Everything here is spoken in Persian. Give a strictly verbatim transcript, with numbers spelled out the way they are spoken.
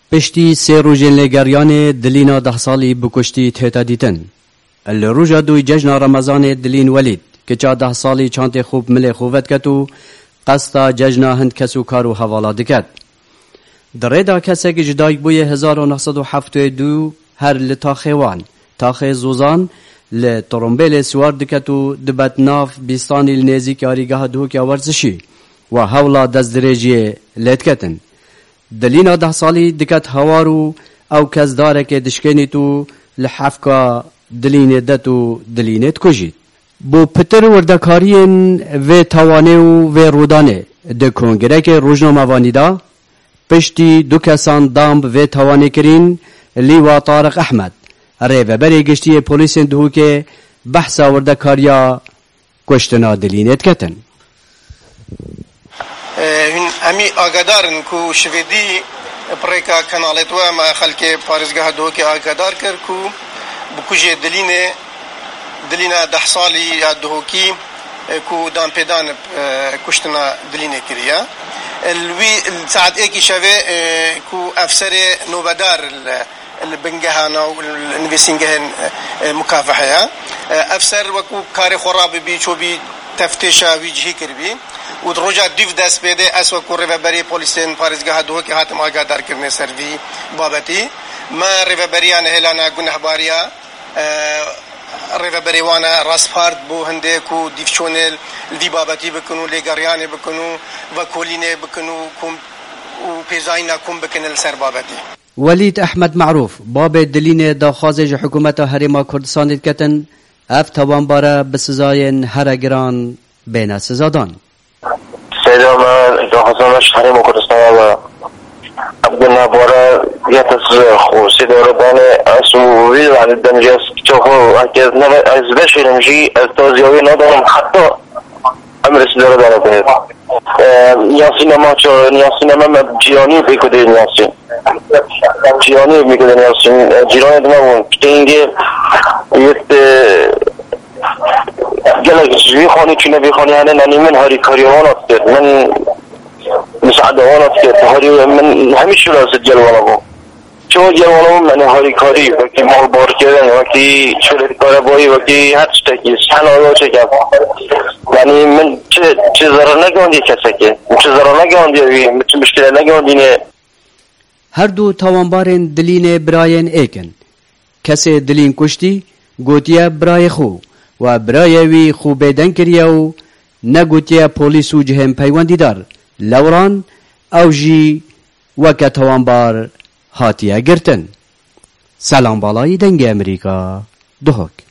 پشتی سه روژن لگریان دلینا ده سالی بکشتی تهتا دیتن. الروژا دوی جشن رمضان دلین ولید که چا ده سالی چانت خوب مل خوبت کتو قصد جشن هند کسو کارو حوالا دکت. در دا کسی که جدای بوی هزار و نهصد و هفتاد و دو هر لطاخوان تاخ زوزان لطرمبیل سوار دکتو دبت ناف بیستانی لنزی که آریگاه دو که ورزشی و حولا دست درجی لیت کتن. دلینا ده سالی دکت هوارو او کس داره که دشکنی تو لحفکا دلینه دتو دلینه تکجید. بو پتر وردکارین و توانه و رودانه ده کنگره که روزنامه وانیدا پشتی دو کسان دامب و توانه کرین لیوا طارق احمد اره و بری گشتی پولیس دهو که بحثا وردکاریا کشتنا دلینه تکتن. امی آگادارن کو شویدی پریکا کانالت و ما خلک پارزگاه دو که آگادار کر کو بکوجه دلینه دلینا ده سالی دو کی کو دان پیدان کشتنا دلینه کریا الوی ساعت ایکی شوه کو افسر نوبدار البنجهانا والنفسينجهن مكافحة أفسر وكو كاري خراب بي شو بي تفتيشا وجهي كربي ودرجة ديف داس بيدي أسوأ كوري بري بوليسين فارزجها دوه كي هاتم آگادار کرنے سروي بابتي ما ريفبريان هلانا گنه باريا ريفبري وانا راسفارد بو هنده كو ديفشونل الدي بابتي بكنو لغارياني بكنو وكوليني بكنو كم وبيزاينا كم بكن السر بابتي. ولید احمد معروف باب دلین دا خازج حکومت هریما کردستان کتن اف توانباره بسزاین هرگران بین سزادان. سیدام دا خازمش هریما کردستان و عبدالله باره یتس خوصی داره دانه اسو ویل عن الدنجاس چوخو اکیز نوه از بشیرمجی از تازیوی ندارم حتی امرس داره داره کنید نیاسی نما چو نیاسی نما جیانی بیکده نیاسی جیانی بیکده نیاسی جیرانی دمون پتینگه یت گلک جوی خانی چونه بی خانی هنه نانی من هاری کاریوانات کرد من مساعدوانات کرد هاری من همیشه لازد جلوانا بو چون جلوانا من هاری کاری وکی مال بار کردن وکی شلت کاربایی وکی هر چتکی سحن آیا چه کم یعنی من چه چه ضرر نگاندی کسی که چه ضرر نگاندی وی چه مشکل نگاندی نه. هر دو توانبارن دلین براین ایکن کسی دلین کشتی گوتیا برای خو و برای وی خو بیدن کریا و نگوتیا پولیس و جهم پیوندی دار لوران او جی وکا توانبار هاتیا گرتن. سلام بالای دنگ امریکا دهک.